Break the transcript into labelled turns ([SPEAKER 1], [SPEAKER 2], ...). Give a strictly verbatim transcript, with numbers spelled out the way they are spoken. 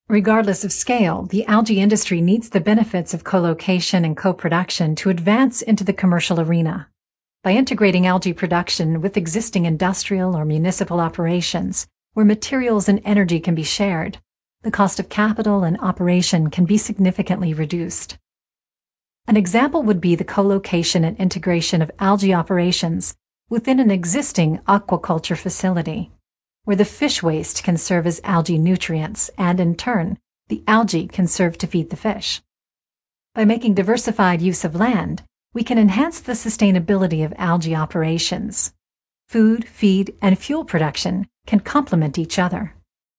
[SPEAKER 1] Regardless of scale, the algae industry needs the benefits of co-location and co-production to advance into the commercial arena. By integrating algae production with existing industrial or municipal operations, where materials and energy can be shared, the cost of capital and operation can be significantly reduced. An example would be the co-location and integration of algae operations within an existing aquaculture facility, where the fish waste can serve as algae nutrients and, in turn, the algae can serve to feed the fish. By making diversified use of land, we can enhance the sustainability of algae operations. Food, feed, and fuel production can complement each other.